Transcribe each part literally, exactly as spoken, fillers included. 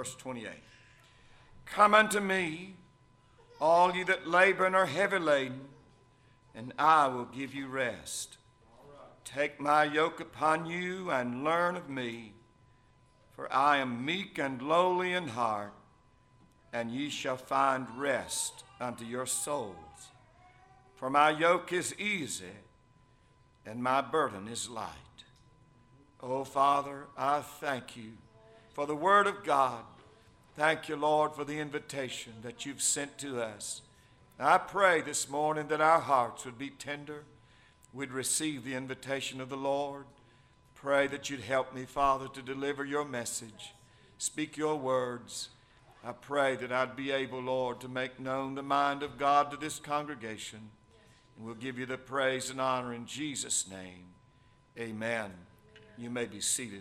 verse twenty-eight. Come unto me, all ye that labor and are heavy laden, and I will give you rest. Take my yoke upon you and learn of me, for I am meek and lowly in heart, and ye shall find rest unto your souls. For my yoke is easy, and my burden is light. Oh, Father, I thank you for the word of God. Thank you, Lord, for the invitation that you've sent to us. I pray this morning that our hearts would be tender. We'd receive the invitation of the Lord. Pray that you'd help me, Father, to deliver your message. Speak your words. I pray that I'd be able, Lord, to make known the mind of God to this congregation. And we'll give you the praise and honor in Jesus' name. Amen. You may be seated.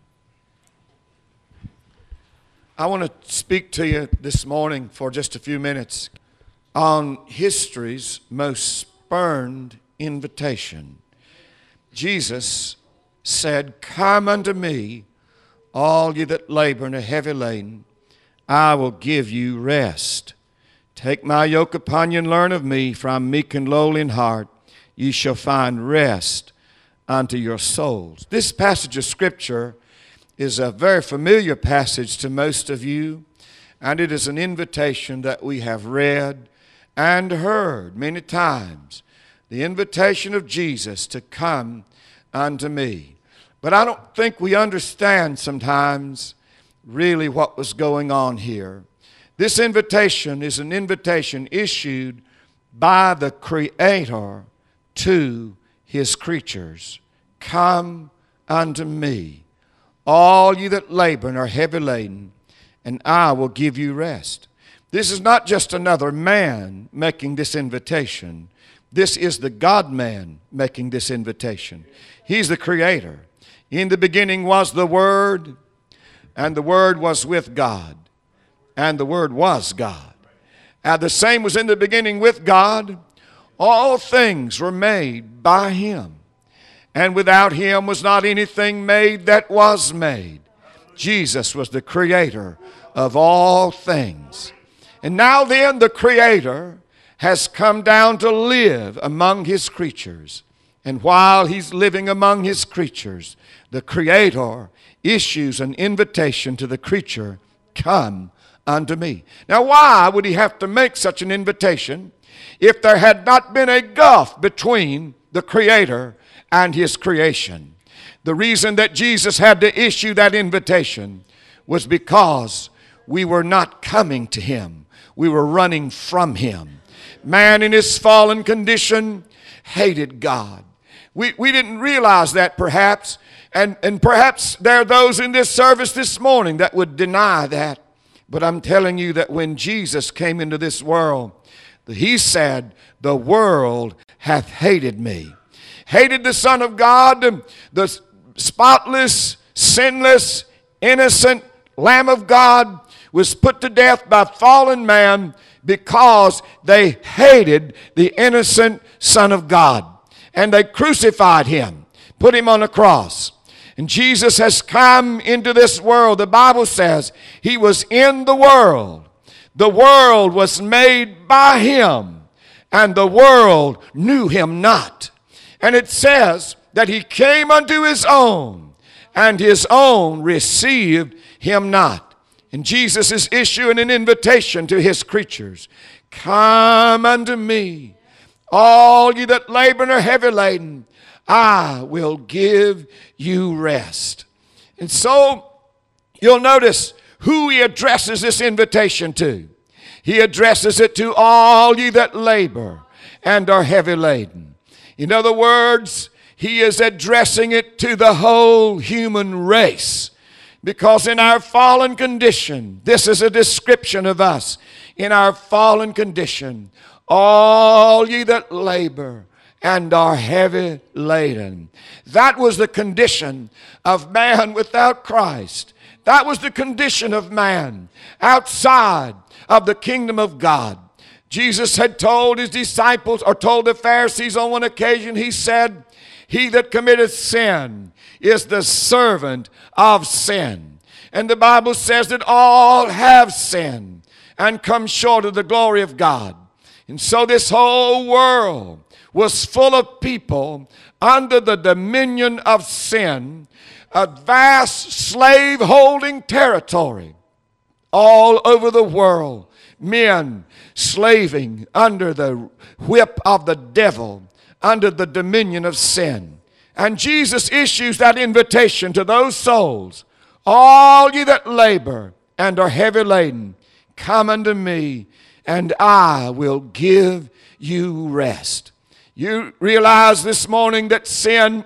I want to speak to you this morning for just a few minutes on history's most spurned invitation. Jesus said, Come unto me, all ye that labor and are heavy laden, I will give you rest. Take my yoke upon you and learn of me, for I am meek and lowly in heart. Ye shall find rest unto your souls. This passage of Scripture is a very familiar passage to most of you, and it is an invitation that we have read and heard many times. The invitation of Jesus to come unto me. But I don't think we understand sometimes really what was going on here. This invitation is an invitation issued by the Creator to His creatures. Come unto me, all ye that labor and are heavy laden, and I will give you rest. This is not just another man making this invitation. This is the God-man making this invitation. He's the Creator. In the beginning was the Word, and the Word was with God, and the Word was God. And the same was in the beginning with God. All things were made by Him, and without Him was not anything made that was made. Jesus was the Creator of all things. And now then, the Creator has come down to live among His creatures. And while He's living among His creatures, the Creator issues an invitation to the creature, Come unto me. Now, why would He have to make such an invitation if there had not been a gulf between the Creator and His creation? The reason that Jesus had to issue that invitation was because we were not coming to Him. We were running from Him. Man in his fallen condition hated God. We, we didn't realize that perhaps, and, and perhaps there are those in this service this morning that would deny that. But I'm telling you that when Jesus came into this world, He said, the world hath hated me. Hated the Son of God, the spotless, sinless, innocent Lamb of God was put to death by fallen man because they hated the innocent Son of God. And they crucified Him, put Him on a cross. And Jesus has come into this world. The Bible says He was in the world. The world was made by Him, and the world knew Him not. And it says that He came unto His own, and His own received Him not. And Jesus is issuing an invitation to His creatures. Come unto me, all ye that labor and are heavy laden, I will give you rest. And so you'll notice who He addresses this invitation to. He addresses it to all ye that labor and are heavy laden. In other words, He is addressing it to the whole human race. Because in our fallen condition, this is a description of us. In our fallen condition, all ye that labor and are heavy laden. That was the condition of man without Christ. That was the condition of man outside of the kingdom of God. Jesus had told His disciples, or told the Pharisees on one occasion, He said, He that committeth sin is the servant of sin. And the Bible says that all have sinned and come short of the glory of God. And so this whole world was full of people under the dominion of sin, a vast slave-holding territory all over the world. Men slaving under the whip of the devil, under the dominion of sin. And Jesus issues that invitation to those souls. All ye that labor and are heavy laden, come unto me, and I will give you rest. You realize this morning that sin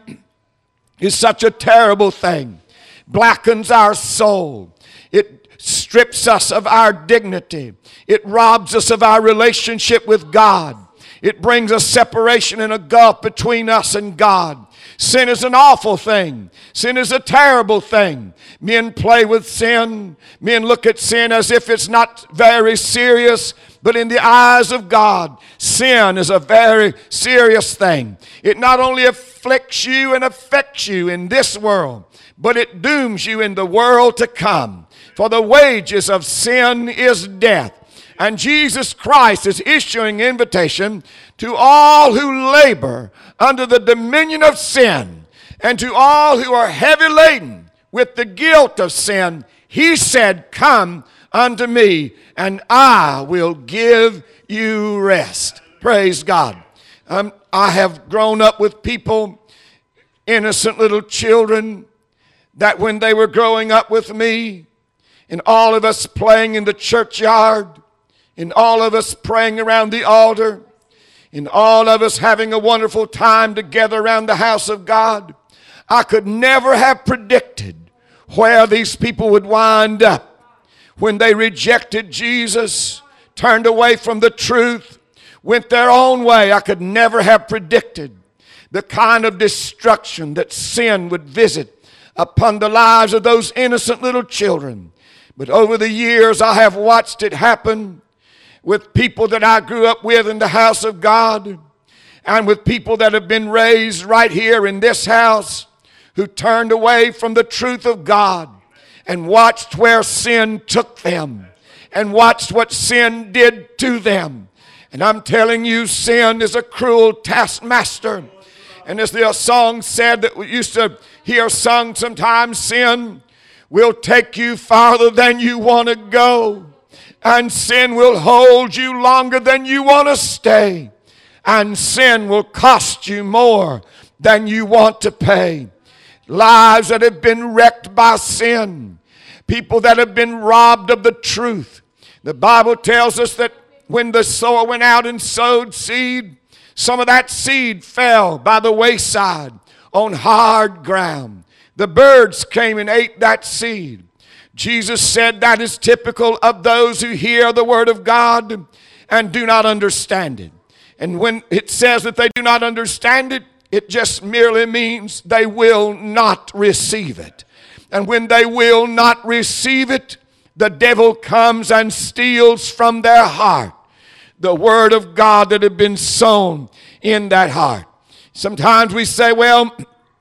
is such a terrible thing. Blackens our soul. It strips us of our dignity. It robs us of our relationship with God. It brings a separation and a gulf between us and God. Sin is an awful thing. Sin is a terrible thing. Men play with sin. Men look at sin as if it's not very serious. But in the eyes of God, sin is a very serious thing. It not only afflicts you and affects you in this world, but it dooms you in the world to come. For the wages of sin is death. And Jesus Christ is issuing invitation to all who labor under the dominion of sin, and to all who are heavy laden with the guilt of sin. He said, come unto me, and I will give you rest. Praise God. Um, I have grown up with people, innocent little children, that when they were growing up with me, and all of us playing in the churchyard, and all of us praying around the altar, and all of us having a wonderful time together around the house of God, I could never have predicted where these people would wind up when they rejected Jesus, turned away from the truth, went their own way. I could never have predicted the kind of destruction that sin would visit upon the lives of those innocent little children. But over the years, I have watched it happen with people that I grew up with in the house of God, and with people that have been raised right here in this house, who turned away from the truth of God and watched where sin took them and watched what sin did to them. And I'm telling you, sin is a cruel taskmaster. And as the song said that we used to hear sung sometimes, sin will take you farther than you want to go. And sin will hold you longer than you want to stay. And sin will cost you more than you want to pay. Lives that have been wrecked by sin. People that have been robbed of the truth. The Bible tells us that when the sower went out and sowed seed, some of that seed fell by the wayside on hard ground. The birds came and ate that seed. Jesus said that is typical of those who hear the word of God and do not understand it. And when it says that they do not understand it, it just merely means they will not receive it. And when they will not receive it, the devil comes and steals from their heart the word of God that had been sown in that heart. Sometimes we say, well,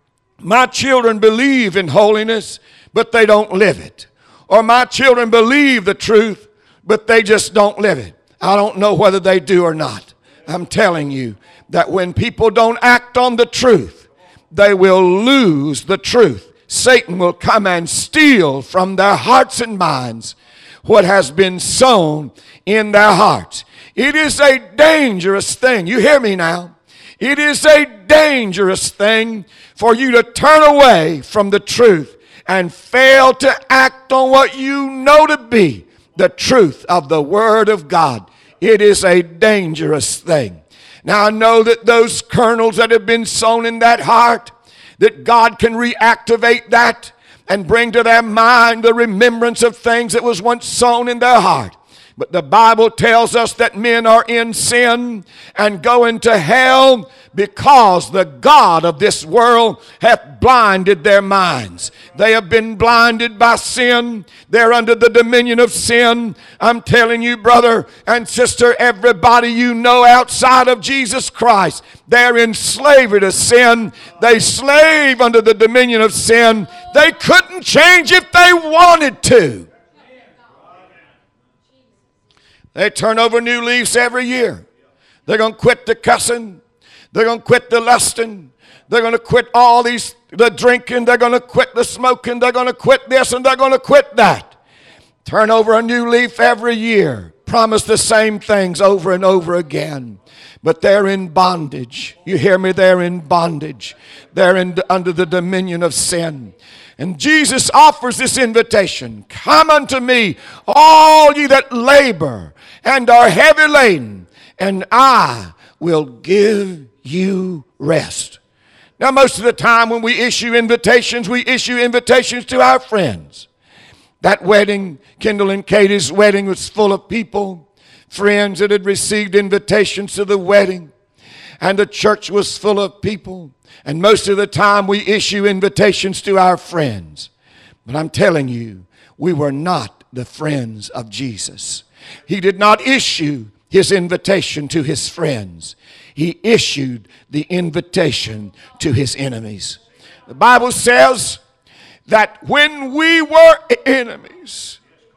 my children believe in holiness, but they don't live it. Or my children believe the truth, but they just don't live it. I don't know whether they do or not. I'm telling you that when people don't act on the truth, they will lose the truth. Satan will come and steal from their hearts and minds what has been sown in their hearts. It is a dangerous thing. You hear me now? It is a dangerous thing for you to turn away from the truth and fail to act on what you know to be the truth of the Word of God. It is a dangerous thing. Now I know that those kernels that have been sown in that heart, that God can reactivate that and bring to their mind the remembrance of things that was once sown in their heart. But the Bible tells us that men are in sin and go into hell because the God of this world hath blinded their minds. They have been blinded by sin. They're under the dominion of sin. I'm telling you, brother and sister, everybody you know outside of Jesus Christ, they're in slavery to sin. They slave under the dominion of sin, They couldn't change if they wanted to. They turn over new leaves every year. They're going to quit the cussing. They're going to quit the lusting. They're going to quit all these, the drinking. They're going to quit the smoking. They're going to quit this and they're going to quit that. Turn over a new leaf every year. Promise the same things over and over again. But they're in bondage. You hear me? They're in bondage. They're in, under the dominion of sin. And Jesus offers this invitation. Come unto me, all ye that labor and are heavy laden, and I will give you rest. Now, most of the time when we issue invitations, we issue invitations to our friends. That wedding, Kendall and Katie's wedding, was full of people, friends that had received invitations to the wedding. And the church was full of people. And most of the time we issue invitations to our friends. But I'm telling you, we were not the friends of Jesus. He did not issue his invitation to his friends. He issued the invitation to his enemies. The Bible says that when we were enemies,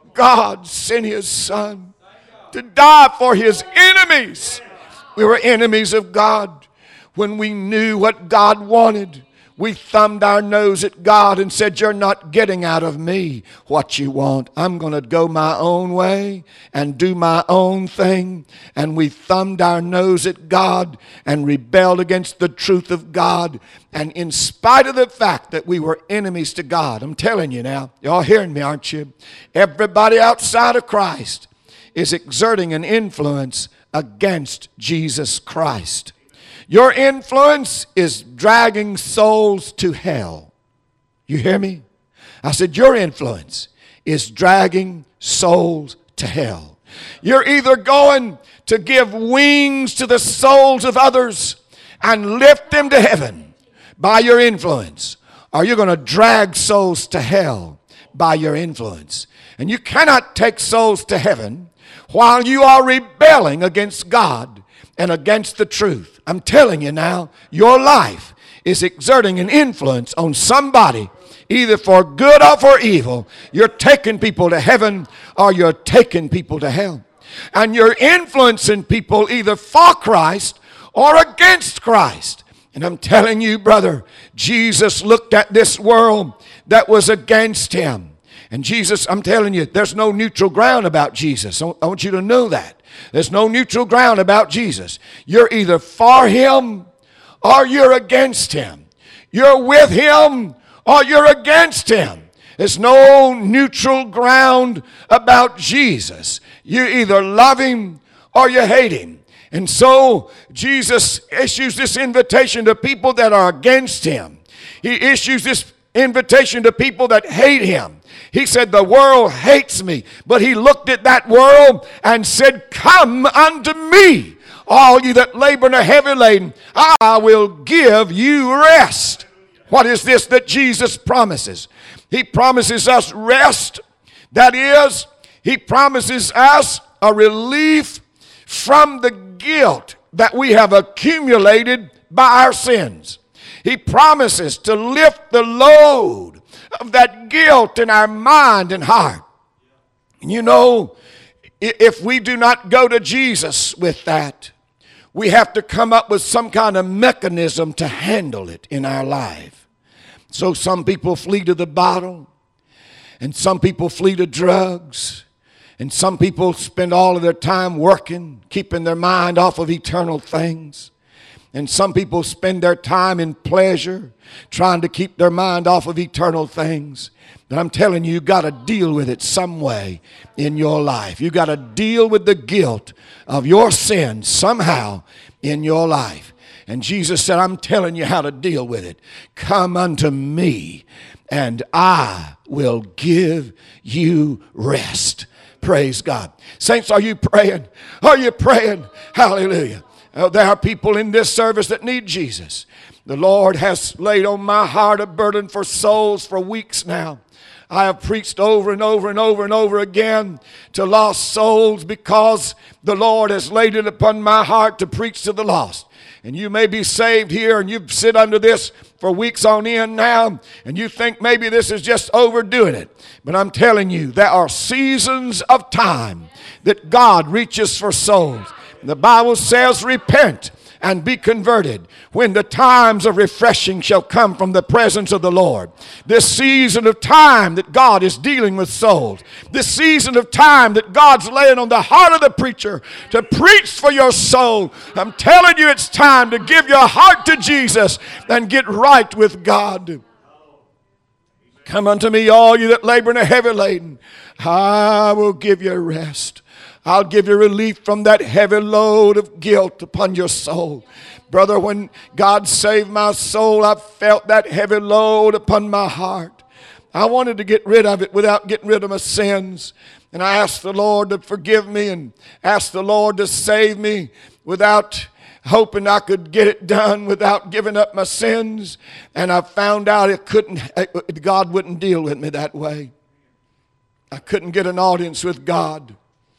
God sent his Son to die for his enemies. We were enemies of God. When we knew what God wanted, we thumbed our nose at God and said, you're not getting out of me what you want. I'm going to go my own way and do my own thing. And we thumbed our nose at God and rebelled against the truth of God. And in spite of the fact that we were enemies to God, I'm telling you now, y'all hearing me, aren't you? Everybody outside of Christ is exerting an influence against Jesus Christ. Your influence is dragging souls to hell. You hear me? I said your influence is dragging souls to hell. You're either going to give wings to the souls of others and lift them to heaven by your influence, or you're going to drag souls to hell by your influence. And you cannot take souls to heaven while you are rebelling against God and against the truth. I'm telling you now, your life is exerting an influence on somebody, either for good or for evil. You're taking people to heaven or you're taking people to hell. And you're influencing people either for Christ or against Christ. And I'm telling you, brother, Jesus looked at this world that was against him. And Jesus, I'm telling you, there's no neutral ground about Jesus. I want you to know that. There's no neutral ground about Jesus. You're either for him or you're against him. You're with him or you're against him. There's no neutral ground about Jesus. You either love him or you hate him. And so Jesus issues this invitation to people that are against him. He issues this invitation to people that hate him. He said, the world hates me. But he looked at that world and said, come unto me, all you that labor and are heavy laden. I will give you rest. What is this that Jesus promises? He promises us rest. That is, he promises us a relief from the guilt that we have accumulated by our sins. He promises to lift the load of that guilt in our mind and heart. And you know, if we do not go to Jesus with that, we have to come up with some kind of mechanism to handle it in our life. So some people flee to the bottle, and some people flee to drugs, and some people spend all of their time working, keeping their mind off of eternal things. And some people spend their time in pleasure, trying to keep their mind off of eternal things. But I'm telling you, you've got to deal with it some way in your life. You've got to deal with the guilt of your sin somehow in your life. And Jesus said, I'm telling you how to deal with it. Come unto me, and I will give you rest. Praise God. Saints, are you praying? Are you praying? Hallelujah. Uh, there are people in this service that need Jesus. The Lord has laid on my heart a burden for souls for weeks now. I have preached over and over and over and over again to lost souls because the Lord has laid it upon my heart to preach to the lost. And you may be saved here and you've sit under this for weeks on end now, and you think maybe this is just overdoing it. But I'm telling you, there are seasons of time that God reaches for souls. The Bible says, repent and be converted when the times of refreshing shall come from the presence of the Lord. This season of time that God is dealing with souls. This season of time that God's laying on the heart of the preacher to preach for your soul. I'm telling you, it's time to give your heart to Jesus and get right with God. Come unto me, all you that labor and are heavy laden. I will give you rest. I'll give you relief from that heavy load of guilt upon your soul. Brother, when God saved my soul, I felt that heavy load upon my heart. I wanted to get rid of it without getting rid of my sins. And I asked the Lord to forgive me and asked the Lord to save me without hoping I could get it done without giving up my sins. And I found out it couldn't, God wouldn't deal with me that way. I couldn't get an audience with God.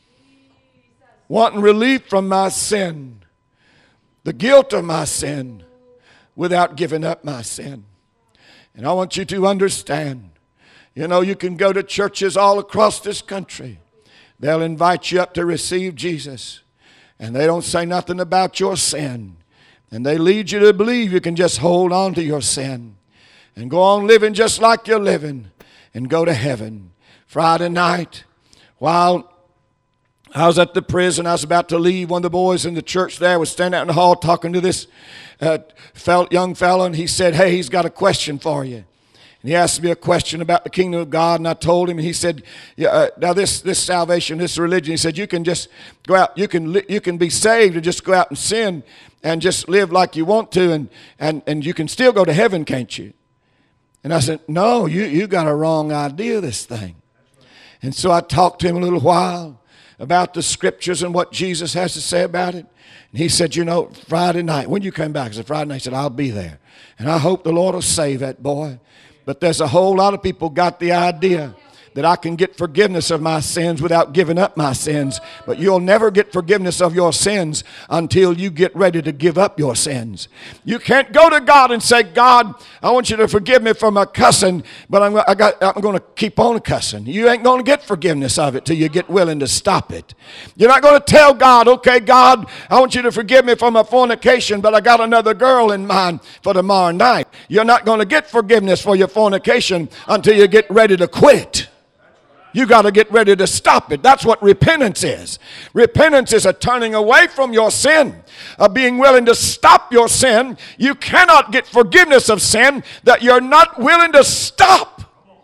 Wanting relief from my sin, the guilt of my sin, without giving up my sin. And I want you to understand, you know, you can go to churches all across this country. They'll invite you up to receive Jesus, and they don't say nothing about your sin. And they lead you to believe you can just hold on to your sin and go on living just like you're living and go to heaven. Friday night, while I was at the prison, I was about to leave. One of the boys in the church there was standing out in the hall talking to this uh, fell, young fellow, and he said, hey, he's got a question for you. And he asked me a question about the kingdom of God, and I told him, and he said, yeah, uh, now this this salvation, this religion, he said, you can just go out, you can li- you can be saved and just go out and sin and just live like you want to, and, and, and you can still go to heaven, can't you? And I said, no, you, you got a wrong idea of this thing. And so I talked to him a little while about the scriptures and what Jesus has to say about it. And he said, you know, Friday night, when you came back, I said, Friday night, he said, I'll be there. And I hope the Lord will save that boy. But there's a whole lot of people got the idea that I can get forgiveness of my sins without giving up my sins. But you'll never get forgiveness of your sins until you get ready to give up your sins. You can't go to God and say, God, I want you to forgive me for my cussing, but I'm, I got, I'm going to keep on cussing. You ain't going to get forgiveness of it till you get willing to stop it. You're not going to tell God, okay, God, I want you to forgive me for my fornication, but I got another girl in mind for tomorrow night. You're not going to get forgiveness for your fornication until you get ready to quit. You got to get ready to stop it. That's what repentance is. Repentance is a turning away from your sin, a being willing to stop your sin. You cannot get forgiveness of sin that you're not willing to stop.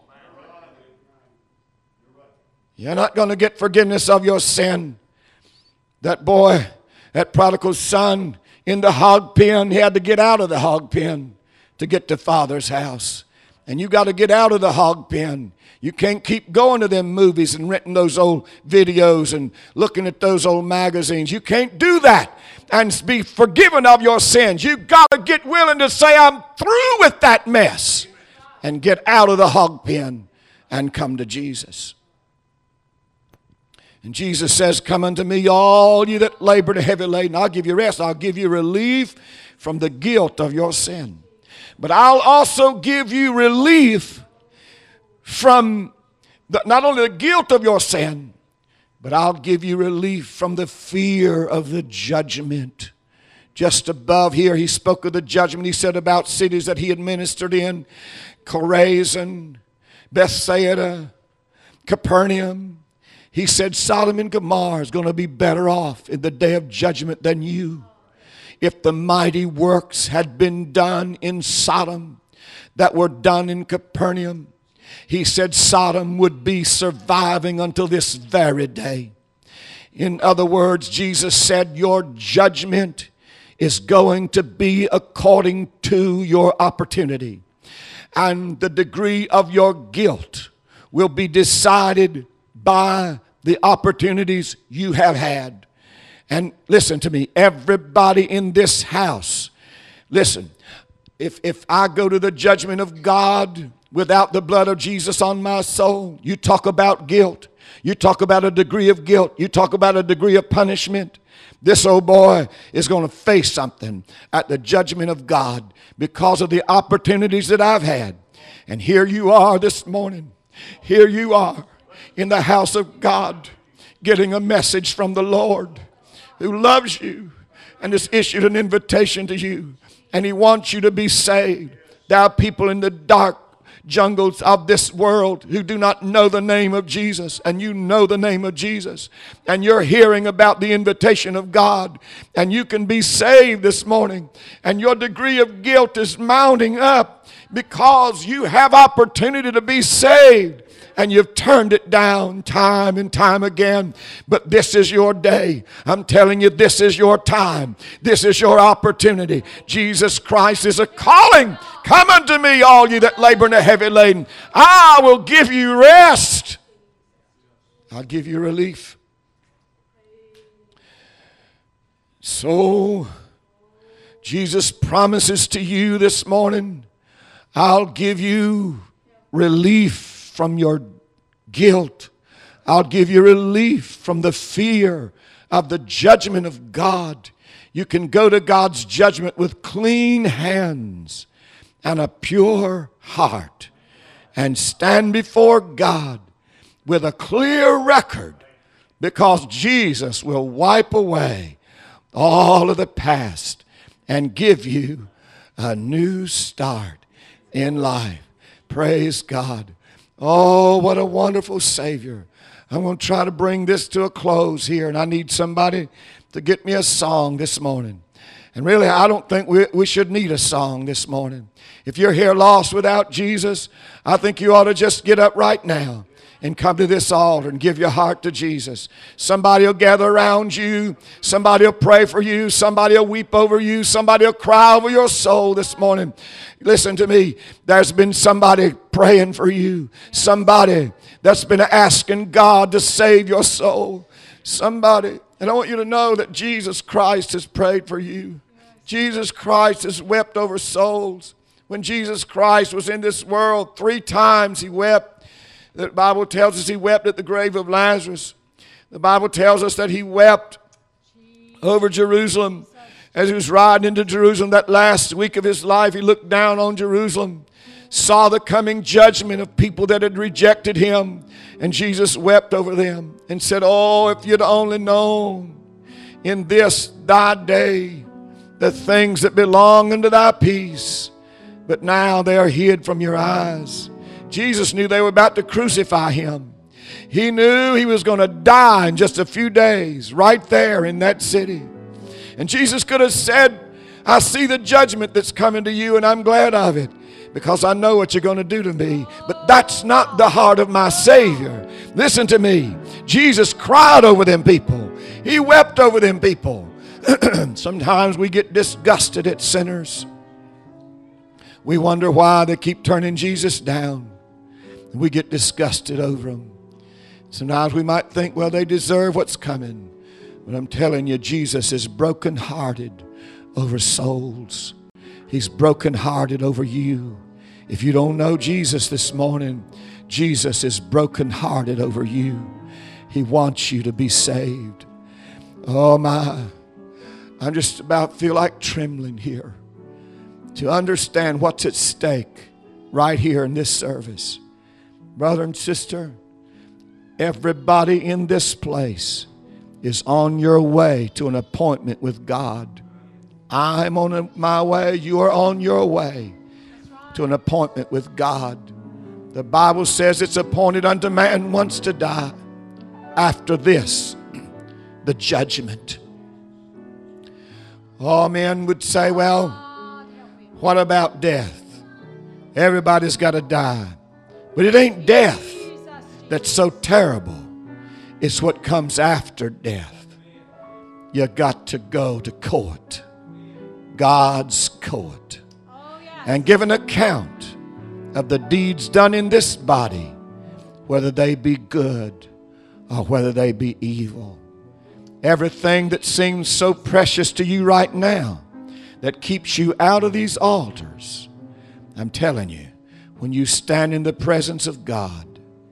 You're not going to get forgiveness of your sin. That boy, that prodigal son in the hog pen, he had to get out of the hog pen to get to Father's house. And you got to get out of the hog pen. You can't keep going to them movies and renting those old videos and looking at those old magazines. You can't do that and be forgiven of your sins. You've got to get willing to say, I'm through with that mess, and get out of the hog pen and come to Jesus. And Jesus says, come unto me, all you that labor and are heavy laden. I'll give you rest. I'll give you relief from the guilt of your sin. But I'll also give you relief from the, not only the guilt of your sin, but I'll give you relief from the fear of the judgment. Just above here, he spoke of the judgment. He said about cities that he had ministered in, Chorazin, Bethsaida, Capernaum. He said Sodom and Gomorrah is going to be better off in the day of judgment than you. If the mighty works had been done in Sodom that were done in Capernaum, he said Sodom would be surviving until this very day. In other words, Jesus said your judgment is going to be according to your opportunity. And the degree of your guilt will be decided by the opportunities you have had. And listen to me, everybody in this house, listen, if, if I go to the judgment of God without the blood of Jesus on my soul, you talk about guilt. You talk about a degree of guilt. You talk about a degree of punishment. This old boy is going to face something at the judgment of God because of the opportunities that I've had. And here you are this morning. Here you are in the house of God getting a message from the Lord who loves you and has issued an invitation to you. And he wants you to be saved. There are people in the dark jungles of this world who do not know the name of Jesus, and you know the name of Jesus, and you're hearing about the invitation of God, and you can be saved this morning, and your degree of guilt is mounting up because you have opportunity to be saved, and you've turned it down time and time again. But this is your day. I'm telling you, this is your time. This is your opportunity. Jesus Christ is a calling. Come unto me, all you that labor and are heavy laden. I will give you rest. I'll give you relief. So, Jesus promises to you this morning, I'll give you relief from your guilt. I'll give you relief from the fear of the judgment of God. You can go to God's judgment with clean hands and a pure heart and stand before God with a clear record, because Jesus will wipe away all of the past and give you a new start in life. Praise God. Oh, what a wonderful Savior. I'm going to try to bring this to a close here, and I need somebody to get me a song this morning. And really, I don't think we, we should need a song this morning. If you're here lost without Jesus, I think you ought to just get up right now and come to this altar and give your heart to Jesus. Somebody will gather around you. Somebody will pray for you. Somebody will weep over you. Somebody will cry over your soul this morning. Listen to me. There's been somebody praying for you. Somebody that's been asking God to save your soul. Somebody. And I want you to know that Jesus Christ has prayed for you. Jesus Christ has wept over souls. When Jesus Christ was in this world, three times he wept. The Bible tells us he wept at the grave of Lazarus. The Bible tells us that he wept over Jerusalem. As he was riding into Jerusalem that last week of his life, he looked down on Jerusalem, saw the coming judgment of people that had rejected him, and Jesus wept over them and said, oh, if you'd only known in this thy day the things that belong unto thy peace, but now they are hid from your eyes. Jesus knew they were about to crucify him. He knew he was going to die in just a few days right there in that city. And Jesus could have said, I see the judgment that's coming to you, and I'm glad of it because I know what you're going to do to me. But that's not the heart of my Savior. Listen to me. Jesus cried over them people. He wept over them people. Sometimes we get disgusted at sinners. We wonder why they keep turning Jesus down. We get disgusted over them. Sometimes we might think, well, they deserve what's coming. But I'm telling you, Jesus is brokenhearted over souls. He's brokenhearted over you. If you don't know Jesus this morning, Jesus is brokenhearted over you. He wants you to be saved. Oh my, I just about feel like trembling here to understand what's at stake right here in this service. Brother and sister, everybody in this place is on your way to an appointment with God. I'm on a, my way. You are on your way to an appointment with God. The Bible says it's appointed unto man once to die. After this, the judgment. All men would say, well, what about death? Everybody's got to die. But it ain't death that's so terrible. It's what comes after death. You got to go to court. God's court. And give an account of the deeds done in this body, whether they be good or whether they be evil. Everything that seems so precious to you right now that keeps you out of these altars, I'm telling you, when you stand in the presence of God,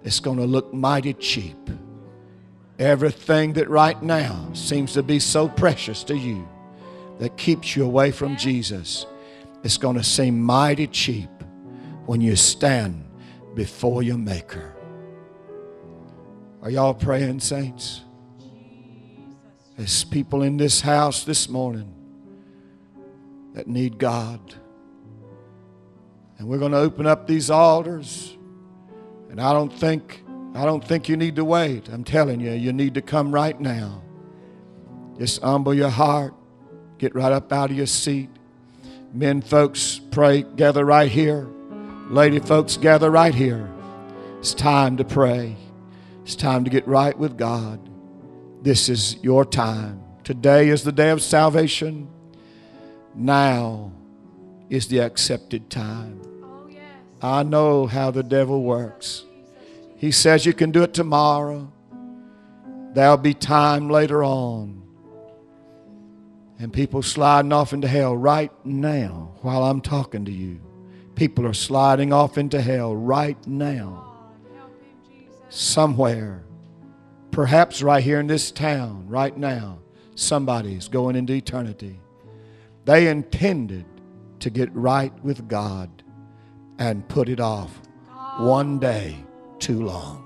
it's going to look mighty cheap. Everything that right now seems to be so precious to you that keeps you away from Jesus, it's going to seem mighty cheap when you stand before your Maker. Are y'all praying, saints? There's people in this house this morning that need God. And we're going to open up these altars. And I don't think I don't think you need to wait. I'm telling you, you need to come right now. Just humble your heart. Get right up out of your seat. Men folks, pray, gather right here. Lady folks, gather right here. It's time to pray. It's time to get right with God. This is your time. Today is the day of salvation. Now is the accepted time. Oh, yes. I know how the devil works. He says you can do it tomorrow. There'll be time later on. And people sliding off into hell right now while I'm talking to you. People are sliding off into hell right now. Somewhere. Perhaps right here in this town, right now, somebody's going into eternity. They intended to get right with God and put it off one day too long.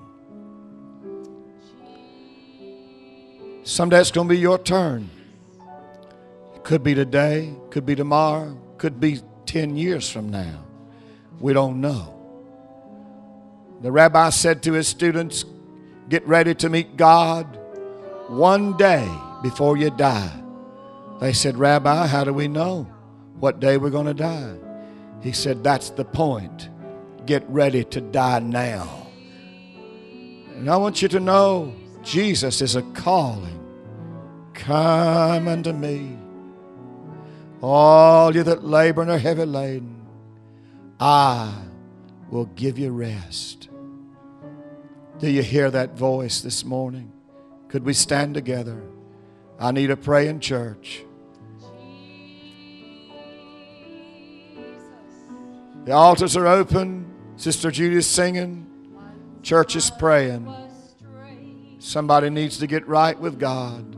Someday it's going to be your turn. It could be today, could be tomorrow, could be ten years from now. We don't know. The rabbi said to his students, get ready to meet God one day before you die. They said, Rabbi, how do we know what day we're going to die? He said, that's the point. Get ready to die now. And I want you to know Jesus is a calling. Come unto me, all you that labor and are heavy laden. I will give you rest. Do you hear that voice this morning? Could we stand together? I need a praying church. The altars are open. Sister Judy's singing. Church is praying. Somebody needs to get right with God.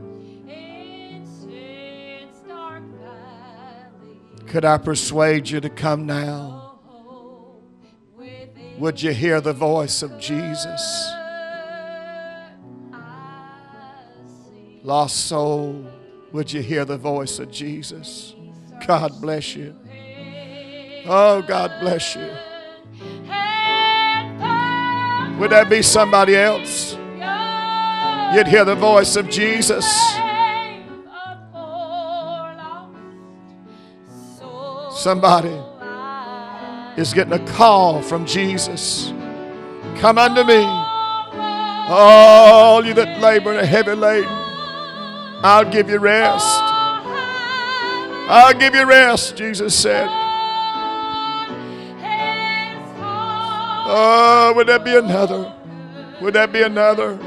Could I persuade you to come now? Would you hear the voice of Jesus? Lost soul, would you hear the voice of Jesus? God bless you. Oh, God bless you. Would that be somebody else? You'd hear the voice of Jesus. Somebody is getting a call from Jesus. Come unto me, all you that labor and are heavy laden. I'll give you rest. I'll give you rest, Jesus said. Oh, would that be another? Would that be another?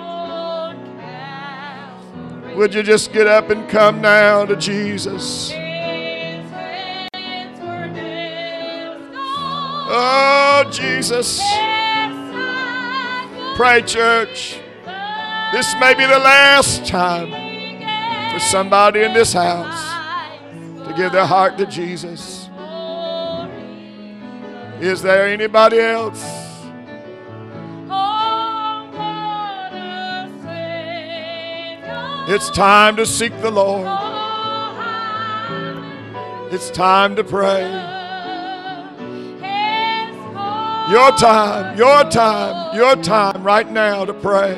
Would you just get up and come now to Jesus? Oh, Jesus. Pray, church. This may be the last time for somebody in this house to give their heart to Jesus. Is there anybody else? It's time to seek the Lord. It's time to pray. Your time, your time, your time right now to pray.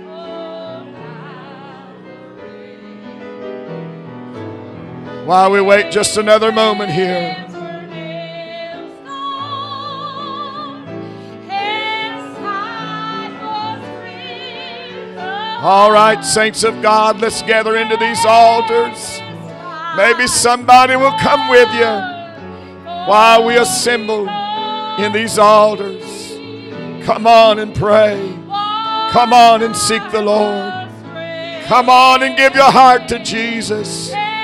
While we wait just another moment here. All right, saints of God, let's gather into these altars. Maybe somebody will come with you while we assemble in these altars. Come on and pray. Come on and seek the Lord. Come on and give your heart to Jesus.